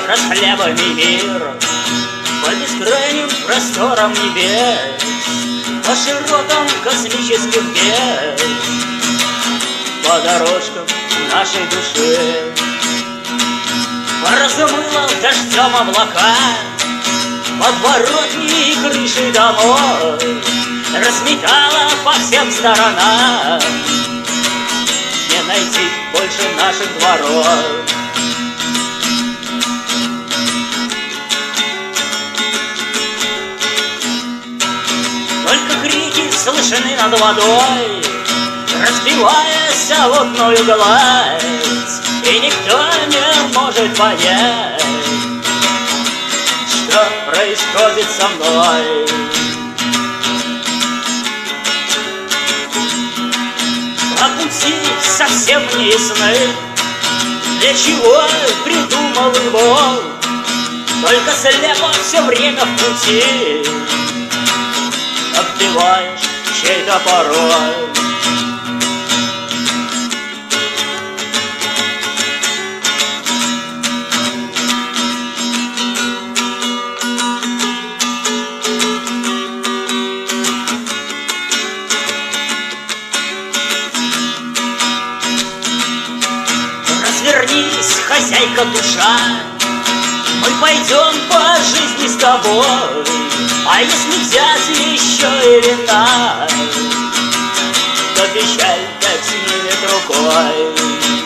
расхлябанный мир по бескрайним просторам небес, по широтам космических бед, по дорожкам нашей души. Размыло дождем облака подворотни и крыши домов, разметала по всем сторонам, не найти больше наших дворов. Только крики слышны над водой, разбиваясь о водную гладь, и никто не может понять, что происходит со мной. А пути совсем не ясны, для чего придумал его, только слепо все время в пути отбиваешь чей-то порой. Развернись, хозяйка душа, мы пойдем по жизни с тобой. А если взять еще и вина, то печаль так снимет рукой.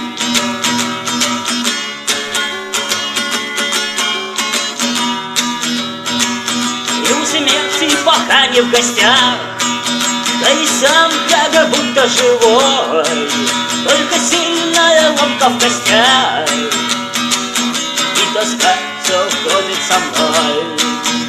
И у смерти пока не в гостях, да и сам как будто живой, только сильная ломка в костях, и тоска все ходит со мной.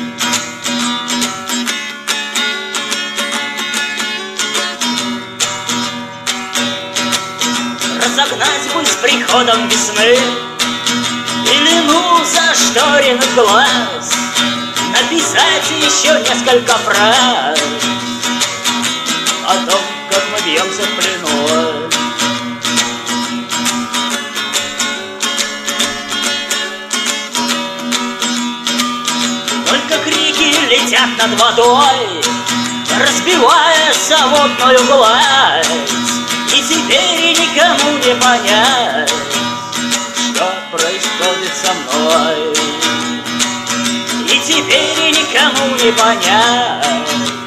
Разогнать бы с приходом весны пелену зашторенных глаз, написать еще несколько фраз о том, как мы бьемся в плену. Только крики летят над водой, разбиваясь о водную гладь, и теперь никому не понять, что происходит со мной. И теперь никому не понять,